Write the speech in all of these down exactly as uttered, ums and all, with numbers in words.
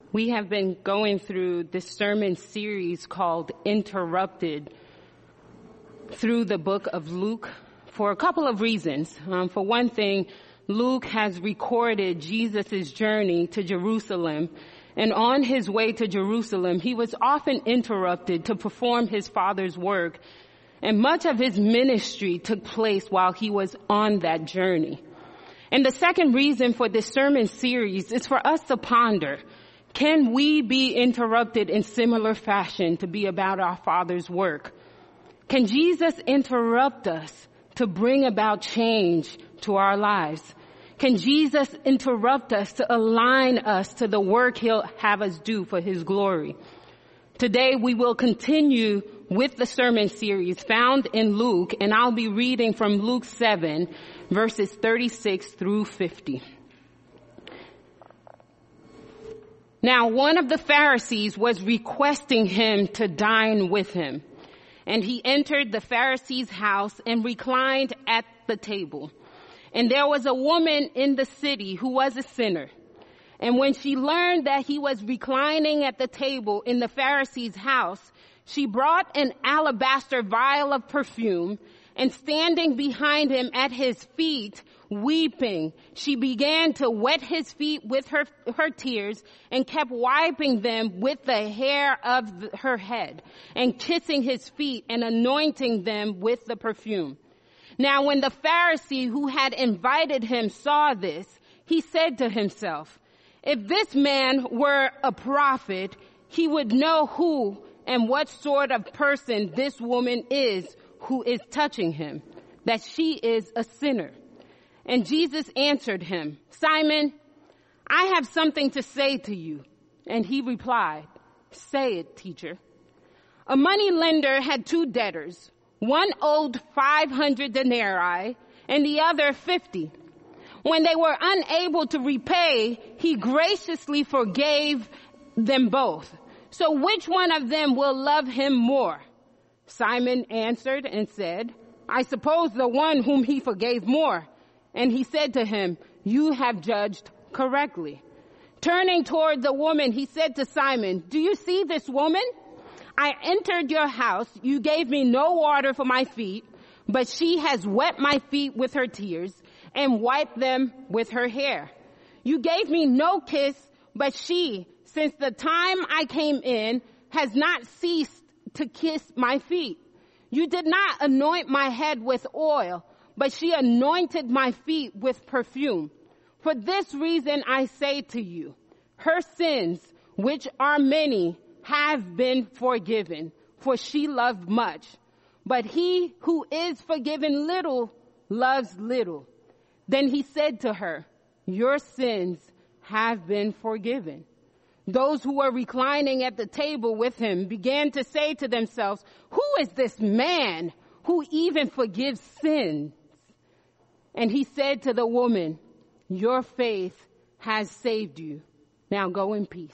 We have been going through this sermon series called Interrupted through the book of Luke for a couple of reasons. Um, for one thing, Luke has recorded Jesus' journey to Jerusalem, and on his way to Jerusalem, he was often interrupted to perform his Father's work, and much of his ministry took place while he was on that journey. And the second reason for this sermon series is for us to ponder, can we be interrupted in similar fashion to be about our Father's work? Can Jesus interrupt us to bring about change to our lives? Can Jesus interrupt us to align us to the work he'll have us do for his glory? Today we will continue with the sermon series found in Luke, and I'll be reading from Luke seven, verses thirty-six through fifty. Now, one of the Pharisees was requesting him to dine with him, and he entered the Pharisee's house and reclined at the table. And there was a woman in the city who was a sinner. And when she learned that he was reclining at the table in the Pharisee's house, she brought an alabaster vial of perfume, and standing behind him at his feet, weeping, she began to wet his feet with her, her tears and kept wiping them with the hair of the, her head and kissing his feet and anointing them with the perfume. Now, when the Pharisee who had invited him saw this, he said to himself, if this man were a prophet, he would know who and what sort of person this woman is who is touching him, that she is a sinner. And Jesus answered him, Simon, I have something to say to you. And he replied, say it, teacher. A money lender had two debtors. One owed five hundred denarii and the other fifty. When they were unable to repay, he graciously forgave them both. So which one of them will love him more? Simon answered and said, I suppose the one whom he forgave more. And he said to him, you have judged correctly. Turning toward the woman, he said to Simon, do you see this woman? I entered your house. You gave me no water for my feet, but she has wet my feet with her tears and wiped them with her hair. You gave me no kiss, but she, since the time I came in, has not ceased to kiss my feet. You did not anoint my head with oil, but she anointed my feet with perfume. For this reason I say to you, her sins, which are many, have been forgiven, for she loved much. But he who is forgiven little loves little. Then he said to her, your sins have been forgiven. Those who were reclining at the table with him began to say to themselves, who is this man who even forgives sins? And he said to the woman, your faith has saved you. Now go in peace.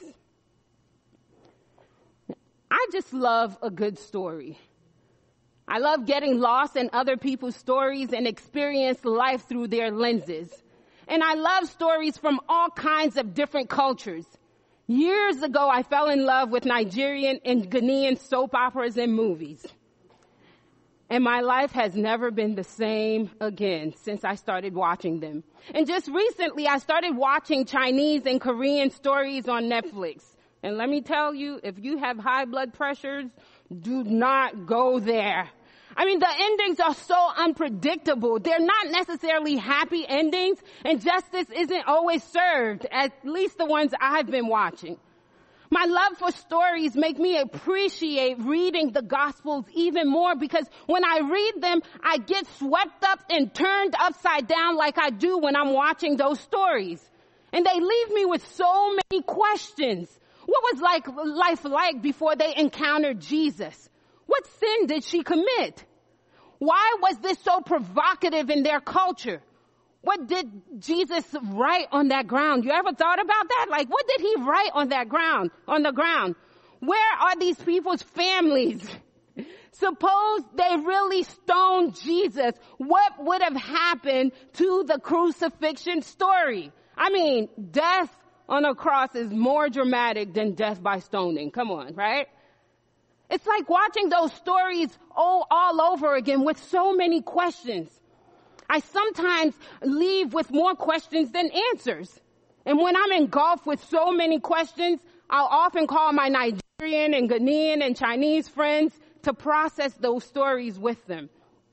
I just love a good story. I love getting lost in other people's stories and experience life through their lenses. And I love stories from all kinds of different cultures. Years ago, I fell in love with Nigerian and Ghanaian soap operas and movies. And my life has never been the same again since I started watching them. And just recently, I started watching Chinese and Korean stories on Netflix. And let me tell you, if you have high blood pressures, do not go there. I mean, the endings are so unpredictable. They're not necessarily happy endings, and justice isn't always served, at least the ones I've been watching. My love for stories make me appreciate reading the Gospels even more, because when I read them, I get swept up and turned upside down like I do when I'm watching those stories. And they leave me with so many questions. What was like life like before they encountered Jesus? What sin did she commit? Why was this so provocative in their culture? What did Jesus write on that ground? You ever thought about that? Like, what did he write on that ground, on the ground? Where are these people's families? Suppose they really stoned Jesus. What would have happened to the crucifixion story? I mean, death on a cross is more dramatic than death by stoning. Come on, right? It's like watching those stories all, all over again with so many questions. I sometimes leave with more questions than answers. And when I'm engulfed with so many questions, I'll often call my Nigerian and Ghanaian and Chinese friends to process those stories with them.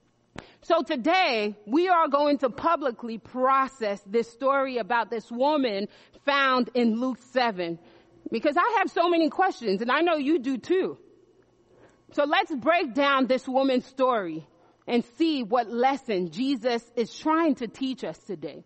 So today, we are going to publicly process this story about this woman found in Luke seven. Because I have so many questions, and I know you do too. So let's break down this woman's story and see what lesson Jesus is trying to teach us today.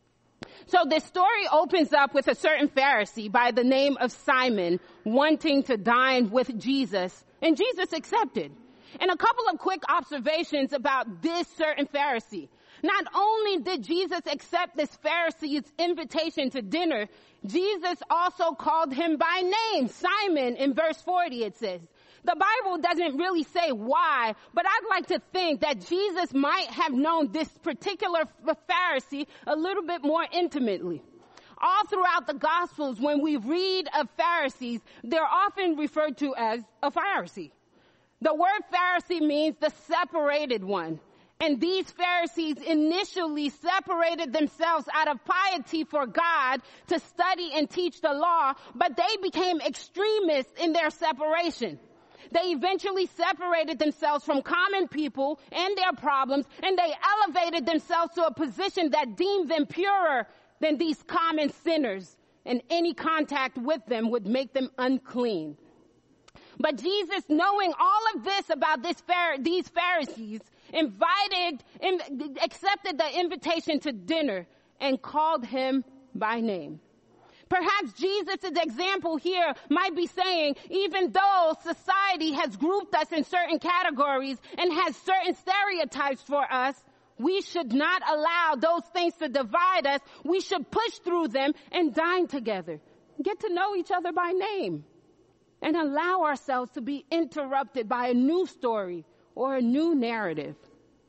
So this story opens up with a certain Pharisee by the name of Simon wanting to dine with Jesus, and Jesus accepted. And a couple of quick observations about this certain Pharisee. Not only did Jesus accept this Pharisee's invitation to dinner, Jesus also called him by name, Simon, in verse forty it says. The Bible doesn't really say why, but I'd like to think that Jesus might have known this particular Pharisee a little bit more intimately. All throughout the Gospels, when we read of Pharisees, they're often referred to as a Pharisee. The word Pharisee means the separated one. And these Pharisees initially separated themselves out of piety for God to study and teach the law, but they became extremists in their separation. They eventually separated themselves from common people and their problems, and they elevated themselves to a position that deemed them purer than these common sinners, and any contact with them would make them unclean. But Jesus, knowing all of this about this these Pharisees, invited, accepted the invitation to dinner and called him by name. Perhaps Jesus' example here might be saying, even though society has grouped us in certain categories and has certain stereotypes for us, we should not allow those things to divide us. We should push through them and dine together. Get to know each other by name and allow ourselves to be interrupted by a new story or a new narrative.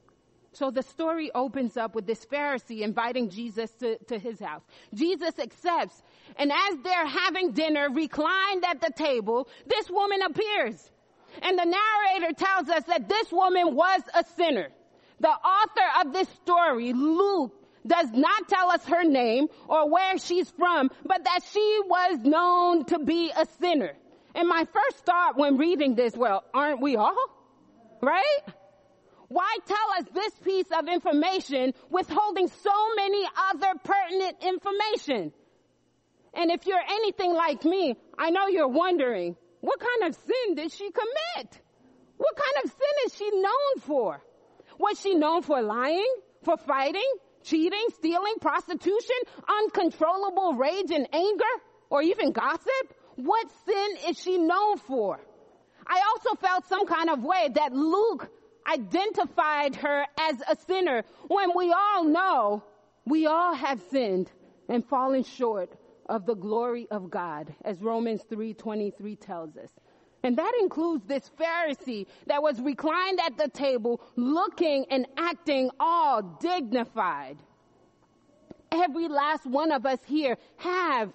So the story opens up with this Pharisee inviting Jesus to, to his house. Jesus accepts, and as they're having dinner, reclined at the table, this woman appears. And the narrator tells us that this woman was a sinner. The author of this story, Luke, does not tell us her name or where she's from, but that she was known to be a sinner. And my first thought when reading this, well, aren't we all? Right? Why tell us this piece of information withholding so many other pertinent information? And if you're anything like me, I know you're wondering, what kind of sin did she commit? What kind of sin is she known for? Was she known for lying, for fighting, cheating, stealing, prostitution, uncontrollable rage and anger, or even gossip? What sin is she known for? I also felt some kind of way that Luke identified her as a sinner when we all know we all have sinned and fallen short of the glory of God, as Romans three twenty-three tells us. And that includes this Pharisee that was reclined at the table, looking and acting all dignified. Every last one of us here have,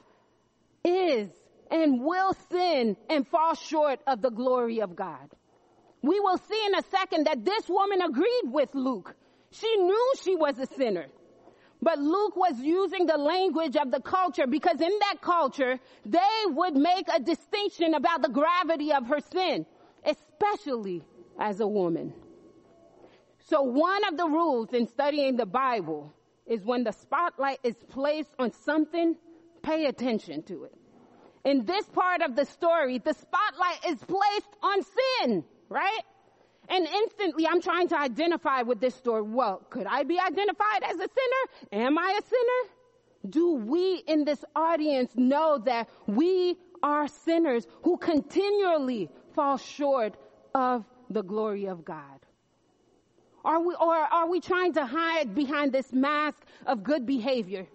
is, and will sin and fall short of the glory of God. We will see in a second that this woman agreed with Luke. She knew she was a sinner. But Luke was using the language of the culture because in that culture, they would make a distinction about the gravity of her sin, especially as a woman. So one of the rules in studying the Bible is when the spotlight is placed on something, pay attention to it. In this part of the story, the spotlight is placed on sin. Right? And instantly I'm trying to identify with this story. Well, could I be identified as a sinner? Am I a sinner? Do we in this audience know that we are sinners who continually fall short of the glory of God? Are we, or are we trying to hide behind this mask of good behavior?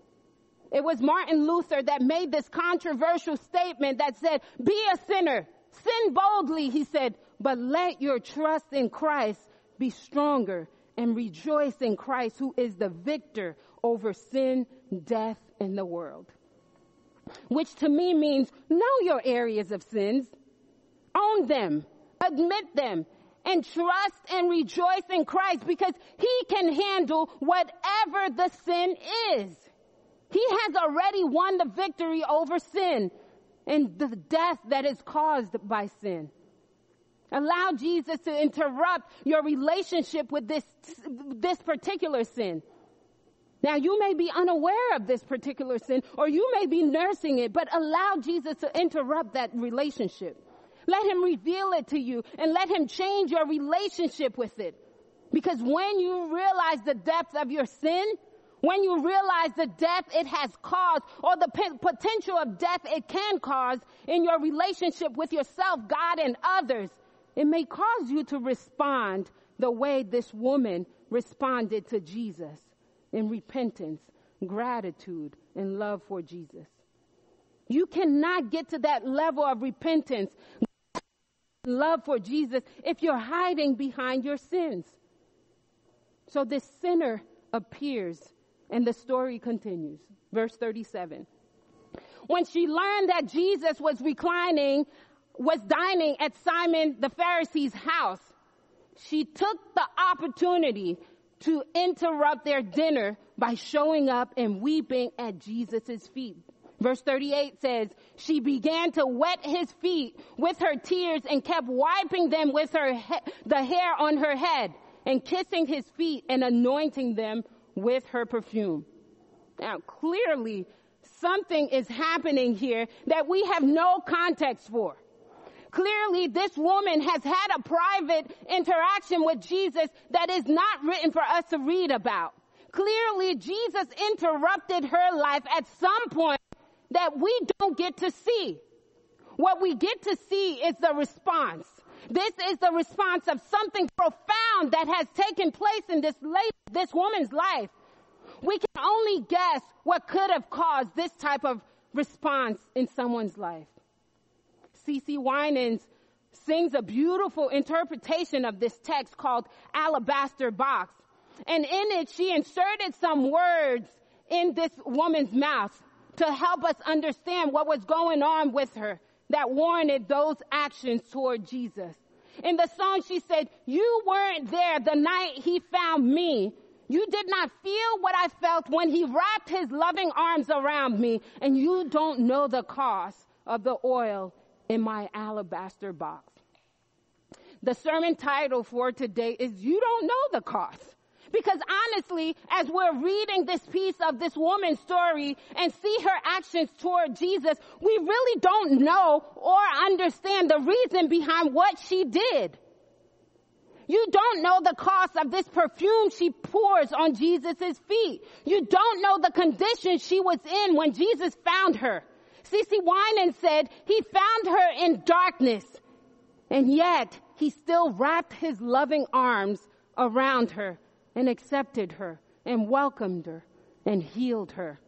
It was Martin Luther that made this controversial statement that said, be a sinner. Sin boldly, he said, but let your trust in Christ be stronger and rejoice in Christ, who is the victor over sin, death, and the world. which to me means know your areas of sins, own them, admit them, and trust and rejoice in Christ because he can handle whatever the sin is. He has already won the victory over sin and the death that is caused by sin. Allow Jesus to interrupt your relationship with this, this particular sin. Now, you may be unaware of this particular sin, or you may be nursing it, but allow Jesus to interrupt that relationship. Let him reveal it to you, and let him change your relationship with it. Because when you realize the depth of your sin, when you realize the death it has caused, or the p- potential of death it can cause in your relationship with yourself, God, and others, it may cause you to respond the way this woman responded to Jesus, in repentance, gratitude, and love for Jesus. You cannot get to that level of repentance, love for Jesus, if you're hiding behind your sins. So this sinner appears, and the story continues. Verse thirty-seven. When she learned that Jesus was reclining, was dining at Simon the Pharisee's house, she took the opportunity to interrupt their dinner by showing up and weeping at Jesus' feet. Verse thirty-eight says, she began to wet his feet with her tears and kept wiping them with her he- the hair on her head and kissing his feet and anointing them with her perfume. Now, clearly, something is happening here that we have no context for. Clearly, this woman has had a private interaction with Jesus that is not written for us to read about. Clearly, Jesus interrupted her life at some point that we don't get to see. What we get to see is the response. This is the response of something profound that has taken place in this lady, this woman's life. We can only guess what could have caused this type of response in someone's life. C C Winans sings a beautiful interpretation of this text called Alabaster Box. And in it, she inserted some words in this woman's mouth to help us understand what was going on with her that warranted those actions toward Jesus. In the song, she said, you weren't there the night he found me. You did not feel what I felt when he wrapped his loving arms around me. And you don't know the cost of the oil in my alabaster box. The sermon title for today is You Don't Know the Cost. Because honestly, as we're reading this piece of this woman's story and see her actions toward Jesus, we really don't know or understand the reason behind what she did. You don't know the cost of this perfume she pours on Jesus' feet. You don't know the condition she was in when Jesus found her. C C Winans said he found her in darkness, and yet he still wrapped his loving arms around her and accepted her and welcomed her and healed her.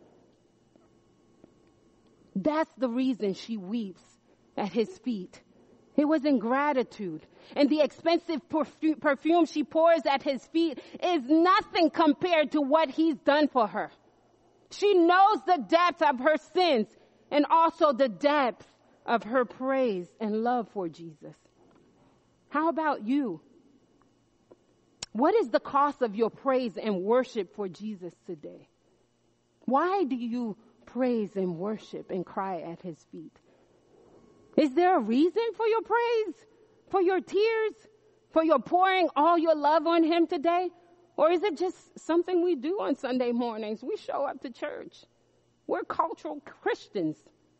That's the reason she weeps at his feet. It was in gratitude. And the expensive perfu- perfume she pours at his feet is nothing compared to what he's done for her. She knows the depth of her sins and also the depth of her praise and love for Jesus. How about you? What is the cost of your praise and worship for Jesus today? Why do you praise and worship and cry at his feet? Is there a reason for your praise, for your tears, for your pouring all your love on him today? Or is it just something we do on Sunday mornings? We show up to church. We're cultural Christians.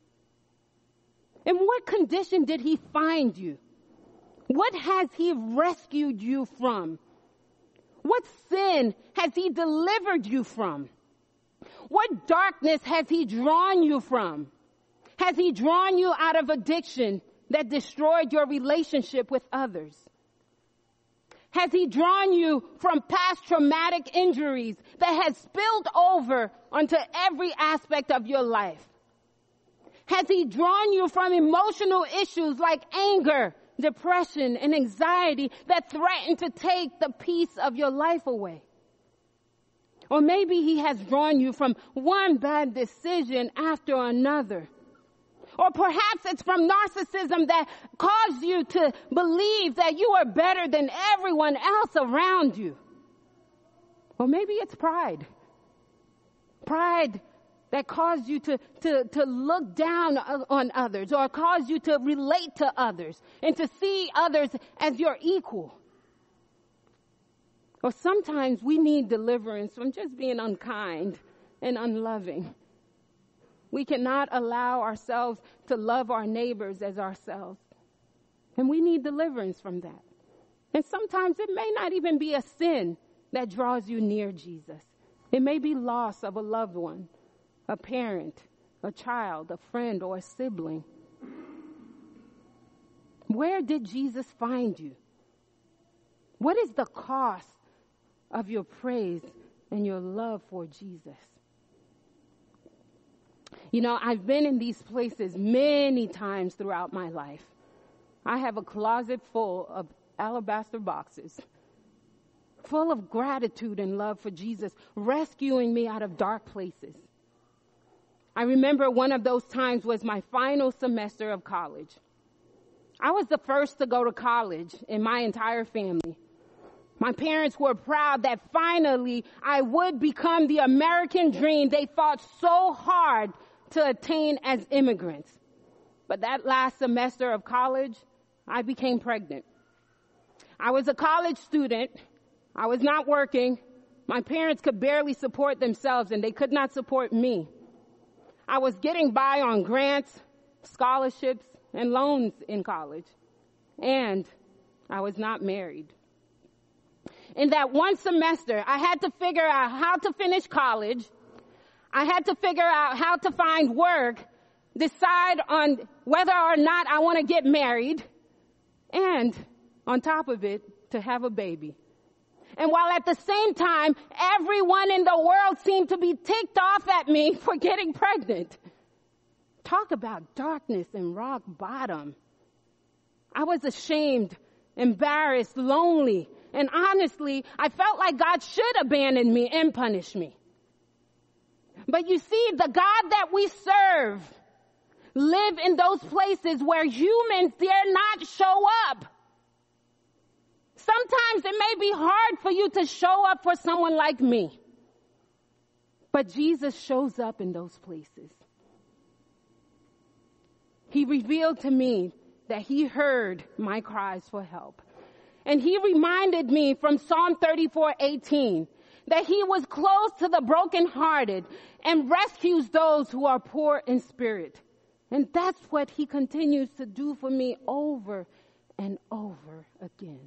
In what condition did he find you? What has he rescued you from? What sin has he delivered you from? What darkness has he drawn you from? Has he drawn you out of addiction that destroyed your relationship with others? Has he drawn you from past traumatic injuries that has spilled over onto every aspect of your life? Has he drawn you from emotional issues like anger, depression, and anxiety that threaten to take the peace of your life away? Or maybe he has drawn you from one bad decision after another. Or perhaps it's from narcissism that caused you to believe that you are better than everyone else around you. Or maybe it's pride. Pride that caused you to, to, to look down on others, or caused you to relate to others and to see others as your equal. Or sometimes we need deliverance from just being unkind and unloving. We cannot allow ourselves to love our neighbors as ourselves. And we need deliverance from that. And sometimes it may not even be a sin that draws you near Jesus. It may be loss of a loved one, a parent, a child, a friend, or a sibling. Where did Jesus find you? What is the cost of your praise and your love for Jesus? You know, I've been in these places many times throughout my life. I have a closet full of alabaster boxes, full of gratitude and love for Jesus, rescuing me out of dark places. I remember one of those times was my final semester of college. I was the first to go to college in my entire family. My parents were proud that finally I would become the American dream they fought so hard to attain as immigrants. But that last semester of college, I became pregnant. I was a college student. I was not working. My parents could barely support themselves, and they could not support me. I was getting by on grants, scholarships, and loans in college. And I was not married. In that one semester, I had to figure out how to finish college. I had to figure out how to find work, decide on whether or not I want to get married, and on top of it, to have a baby. And while at the same time, everyone in the world seemed to be ticked off at me for getting pregnant. Talk about darkness and rock bottom. I was ashamed, embarrassed, lonely, and honestly, I felt like God should abandon me and punish me. But you see, the God that we serve live in those places where humans dare not show up. Sometimes it may be hard for you to show up for someone like me. But Jesus shows up in those places. He revealed to me that he heard my cries for help. And he reminded me from Psalm thirty-four eighteen that he was close to the brokenhearted and rescues those who are poor in spirit. And that's what he continues to do for me over and over again.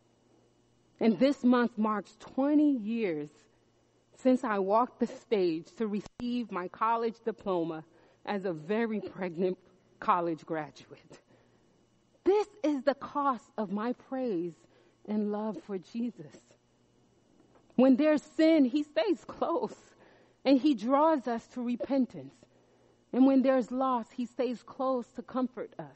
And this month marks twenty years since I walked the stage to receive my college diploma as a very pregnant college graduate. This is the cost of my praise and love for Jesus. When there's sin, he stays close and he draws us to repentance. And when there's loss, he stays close to comfort us.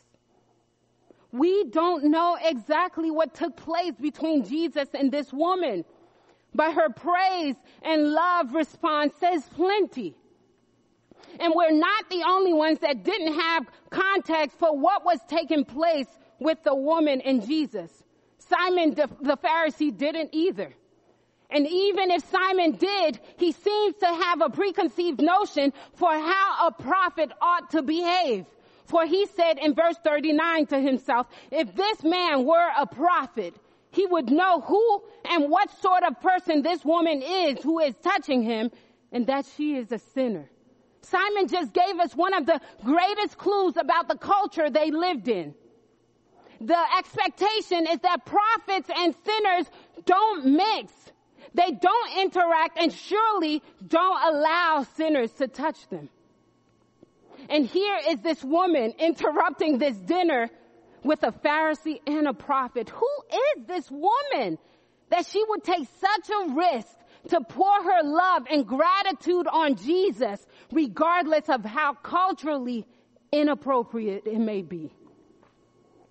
We don't know exactly what took place between Jesus and this woman, but her praise and love response says plenty. And we're not the only ones that didn't have context for what was taking place with the woman and Jesus. Simon the, the Pharisee didn't either. And even if Simon did, he seems to have a preconceived notion for how a prophet ought to behave. For he said in verse thirty-nine to himself, if this man were a prophet, he would know who and what sort of person this woman is who is touching him, and that she is a sinner. Simon just gave us one of the greatest clues about the culture they lived in. The expectation is that prophets and sinners don't mix. They don't interact and surely don't allow sinners to touch them. And here is this woman interrupting this dinner with a Pharisee and a prophet. Who is this woman that she would take such a risk to pour her love and gratitude on Jesus, regardless of how culturally inappropriate it may be?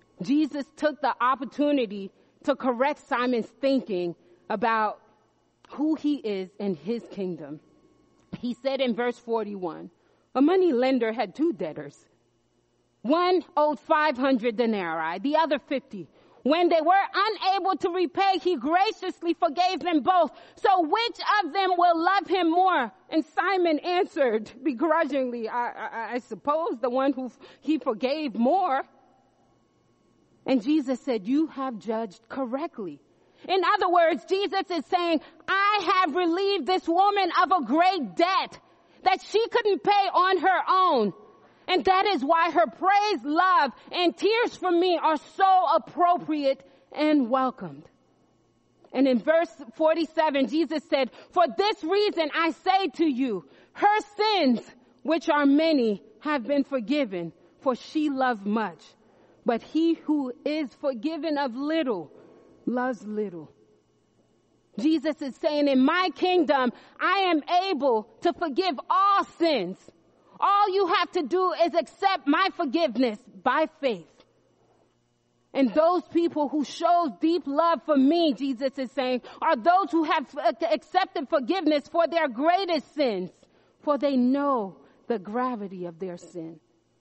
Jesus took the opportunity to correct Simon's thinking about who he is and his kingdom. He said in verse forty-one, a money lender had two debtors. One owed five hundred denarii, the other fifty. When they were unable to repay, he graciously forgave them both. So which of them will love him more? And Simon answered begrudgingly, I, I, I suppose the one who he forgave more. And Jesus said, you have judged correctly. In other words, Jesus is saying, I have relieved this woman of a great debt that she couldn't pay on her own. And that is why her praise, love, and tears for me are so appropriate and welcomed. And in verse forty-seven, Jesus said, for this reason I say to you, her sins, which are many, have been forgiven, for she loved much. But he who is forgiven of little loves little. Jesus is saying, in my kingdom, I am able to forgive all sins. All you have to do is accept my forgiveness by faith. And those people who show deep love for me, Jesus is saying, are those who have accepted forgiveness for their greatest sins, for they know the gravity of their sin.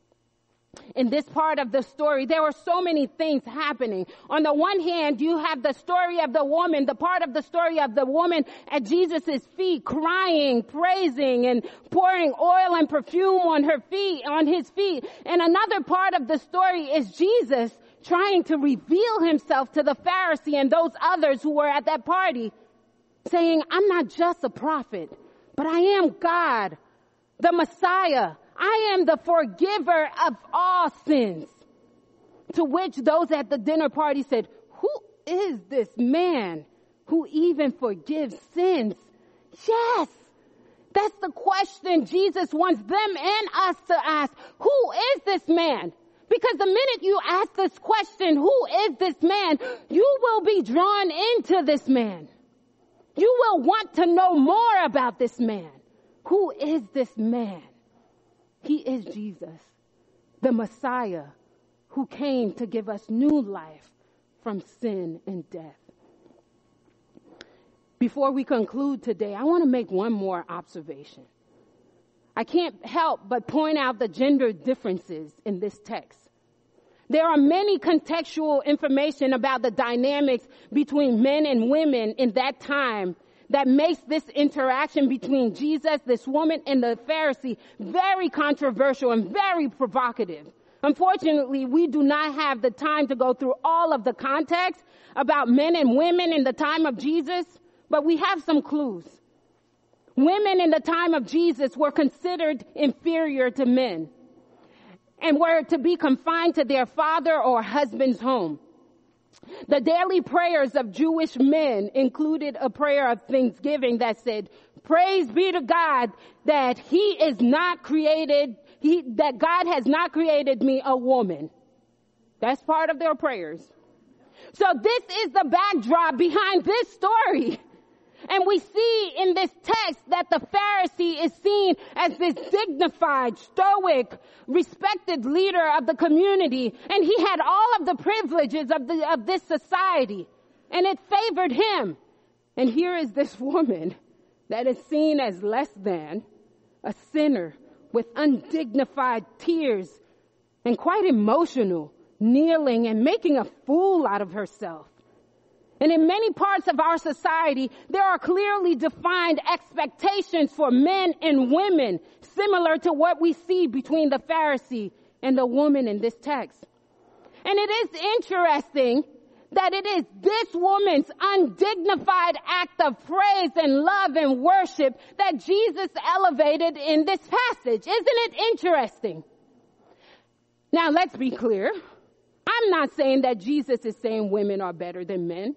In this part of the story, there were so many things happening. On the one hand, you have the story of the woman, the part of the story of the woman at Jesus' feet, crying, praising, and pouring oil and perfume on her feet, on his feet. And another part of the story is Jesus trying to reveal himself to the Pharisee and those others who were at that party, saying, I'm not just a prophet, but I am God, the Messiah. I am the forgiver of all sins. To which those at the dinner party said, who is this man who even forgives sins? Yes, that's the question Jesus wants them and us to ask. Who is this man? Because the minute you ask this question, who is this man, you will be drawn into this man. You will want to know more about this man. Who is this man? He is Jesus, the Messiah, who came to give us new life from sin and death. Before we conclude today, I want to make one more observation. I can't help but point out the gender differences in this text. There are many contextual information about the dynamics between men and women in that time that makes this interaction between Jesus, this woman, and the Pharisee very controversial and very provocative. Unfortunately, we do not have the time to go through all of the context about men and women in the time of Jesus, but we have some clues. Women in the time of Jesus were considered inferior to men and were to be confined to their father or husband's home. The daily prayers of Jewish men included a prayer of thanksgiving that said, praise be to God that he is not created, he, that God has not created me a woman. That's part of their prayers. So this is the backdrop behind this story. And we see in this text that the Pharisee is seen as this dignified, stoic, respected leader of the community. And he had all of the privileges of the, of this society. And it favored him. And here is this woman that is seen as less than, a sinner with undignified tears and quite emotional, kneeling and making a fool out of herself. And in many parts of our society, there are clearly defined expectations for men and women, similar to what we see between the Pharisee and the woman in this text. And it is interesting that it is this woman's undignified act of praise and love and worship that Jesus elevated in this passage. Isn't it interesting? Now, let's be clear. I'm not saying that Jesus is saying women are better than men,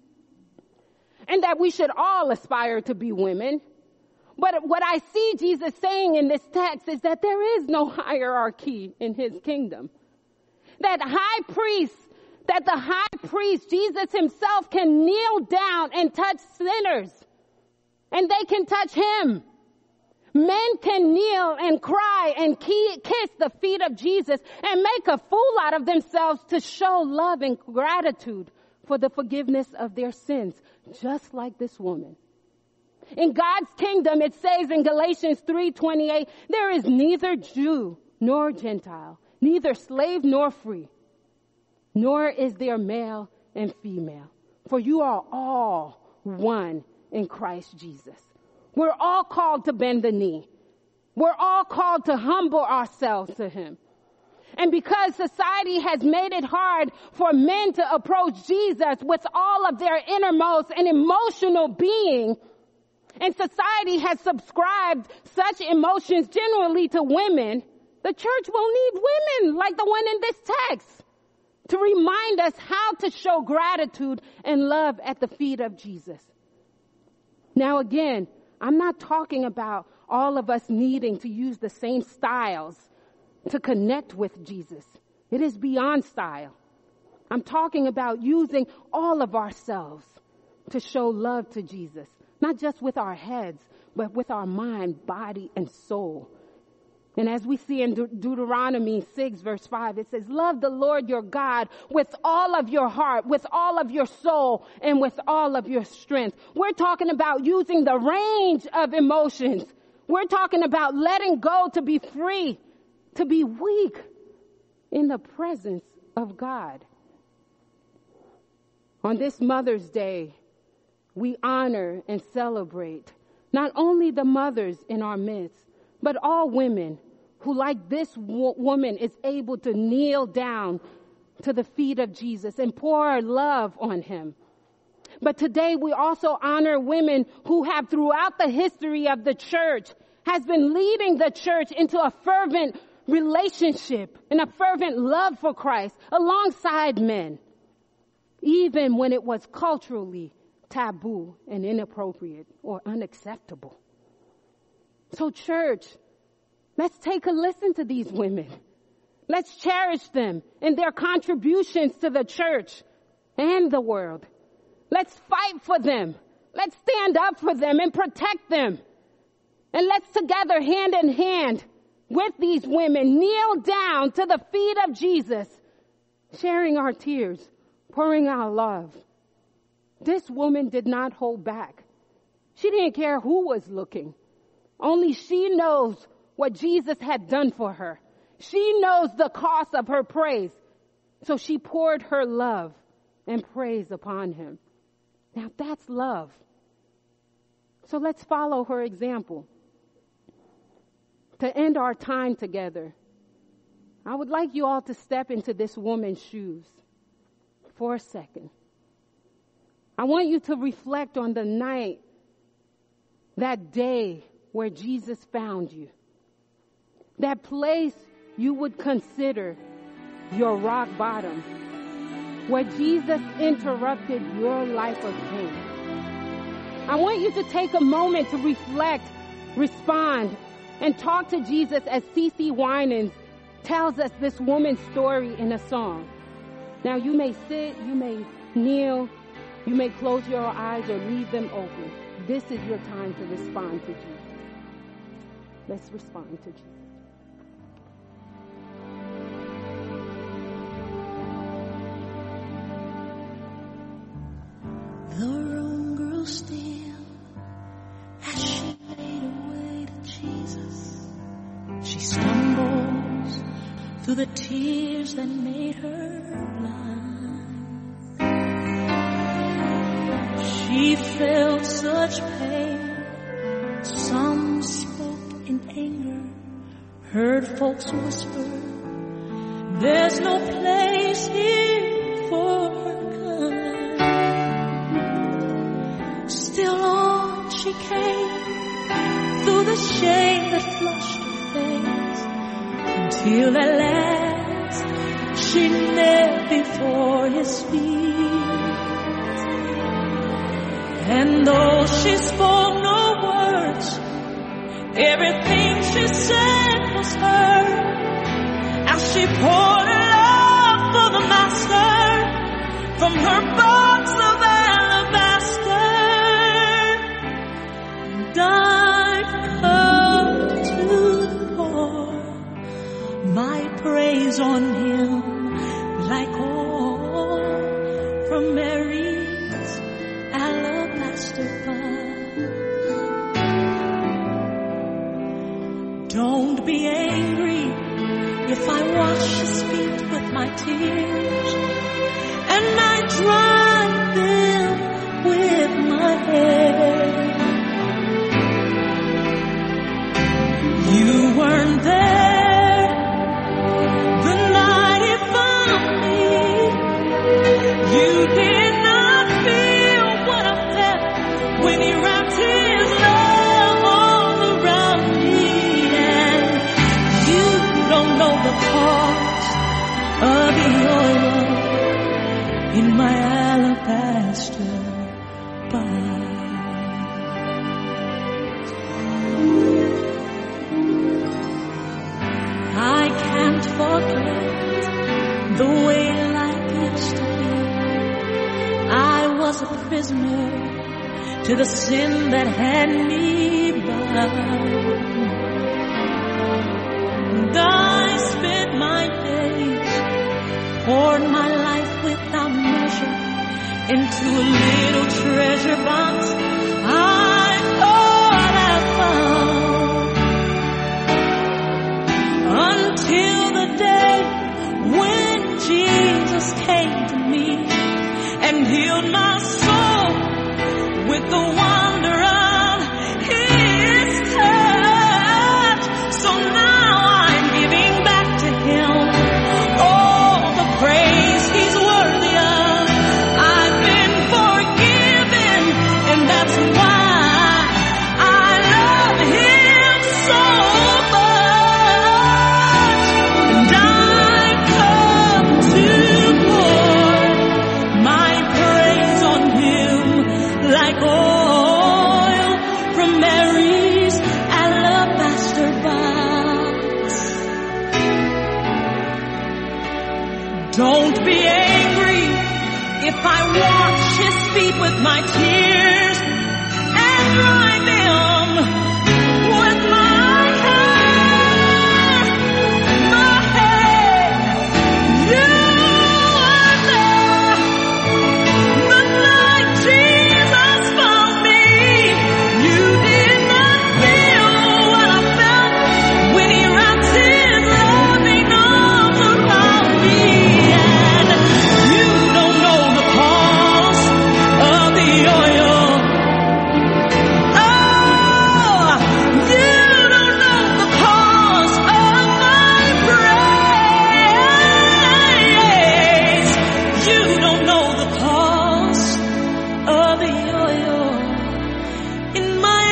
and that we should all aspire to be women. But what I see Jesus saying in this text is that there is no hierarchy in his kingdom. That high priest, that the high priest, Jesus himself, can kneel down and touch sinners. And they can touch him. Men can kneel and cry and kiss the feet of Jesus and make a fool out of themselves to show love and gratitude for the forgiveness of their sins, just like this woman. In God's kingdom, it says in Galatians three twenty-eight, there is neither Jew nor Gentile, neither slave nor free, nor is there male and female, for you are all one in Christ Jesus. We're all called to bend the knee. We're all called to humble ourselves to him. And because society has made it hard for men to approach Jesus with all of their innermost and emotional being, and society has subscribed such emotions generally to women, the church will need women like the one in this text to remind us how to show gratitude and love at the feet of Jesus. Now again, I'm not talking about all of us needing to use the same styles to connect with Jesus. It is beyond style. I'm talking about using all of ourselves to show love to Jesus, not just with our heads, but with our mind, body, and soul. And as we see in De- Deuteronomy six, verse five, it says, love the Lord your God with all of your heart, with all of your soul, and with all of your strength. We're talking about using the range of emotions. We're talking about letting go to be free, to be weak in the presence of God. On this Mother's Day, we honor and celebrate not only the mothers in our midst, but all women who, like this wo- woman, is able to kneel down to the feet of Jesus and pour love on him. But today we also honor women who have throughout the history of the church has been leading the church into a fervent relationship and a fervent love for Christ alongside men, even when it was culturally taboo and inappropriate or unacceptable. So church, let's take a listen to these women. Let's cherish them and their contributions to the church and the world. Let's fight for them. Let's stand up for them and protect them. And let's together, hand in hand with these women, kneel down to the feet of Jesus, sharing our tears, pouring our love. This woman did not hold back. She didn't care who was looking. Only she knows what Jesus had done for her. She knows the cost of her praise. So she poured her love and praise upon him. Now that's love. So let's follow her example. To end our time together, I would like you all to step into this woman's shoes for a second. I want you to reflect on the night, that day where Jesus found you. That place you would consider your rock bottom, where Jesus interrupted your life of pain. I want you to take a moment to reflect, respond, and talk to Jesus as C C Winans tells us this woman's story in a song. Now you may sit, you may kneel, you may close your eyes or leave them open. This is your time to respond to Jesus. Let's respond to Jesus. The room grew still as she made her way to Jesus. She stumbles through the tears that made her blind. She felt such pain. Some spoke in anger, heard folks whisper, there's no place here for her kind. Still on she came, through the shame that flushed her face, until at last she knelt before his feet. And though she spoke no words, everything she said was heard, as she poured her love for the Master from her box of alabaster. And I've come to pour my praise on him like oil from Mary's alabaster box. tears, and I dried them with my hair. You weren't there the night he found me. You did not feel what I felt when he wrapped his love all around me. And you don't know the cost of the oil in my alabaster box. I can't forget the way life used to be. I was a prisoner to the sin that had me bound. And I spent my days, poured my life without measure into a little treasure box I thought I found. Until the day when Jesus came to me and healed my soul with the wonder of his touch. So now I'm giving back to him all the praise he's worthy of. I've been forgiven, and that's why I love him so much. And I come to pour my praise on him like oil from Mary's alabaster box. Don't be angry if I wash his feet with my tears and dry them with my hair. My hair. You are there the night Jesus found me. You did not feel what I felt when he wrapped his loving arms around me. And you don't know the cost of the oil. Oh, you don't know the cost of my praise. You don't know the cost of the oil in my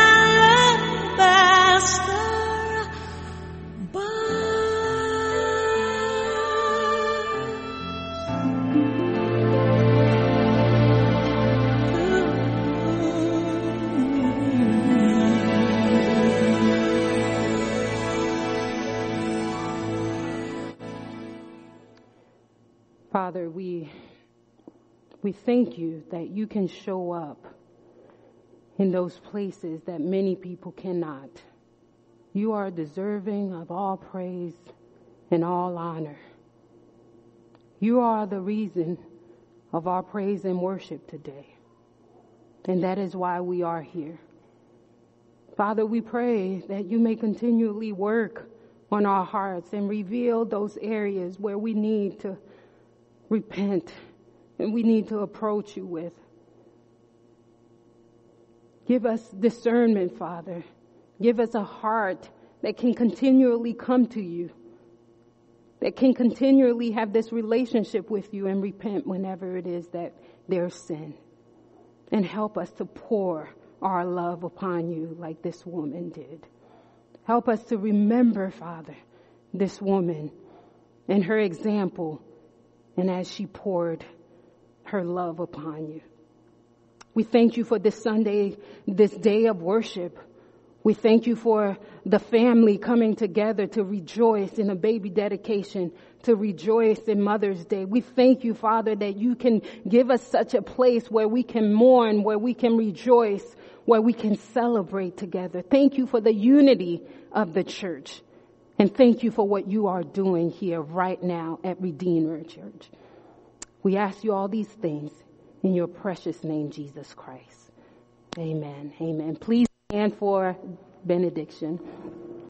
alabaster Father, we we thank you that you can show up in those places that many people cannot. You are deserving of all praise and all honor. You are the reason of our praise and worship today. And that is why we are here. Father, we pray that you may continually work on our hearts and reveal those areas where we need to repent and we need to approach you with. Give us discernment, Father. Give us a heart that can continually come to you, that can continually have this relationship with you and repent whenever it is that there's sin. And help us to pour our love upon you like this woman did. Help us to remember, Father, this woman and her example, and as she poured her love upon you. We thank you for this Sunday, this day of worship. We thank you for the family coming together to rejoice in a baby dedication, to rejoice in Mother's Day. We thank you, Father, that you can give us such a place where we can mourn, where we can rejoice, where we can celebrate together. Thank you for the unity of the church. And thank you for what you are doing here right now at Redeemer Church. We ask you all these things in your precious name, Jesus Christ. Amen. Amen. Please stand for benediction.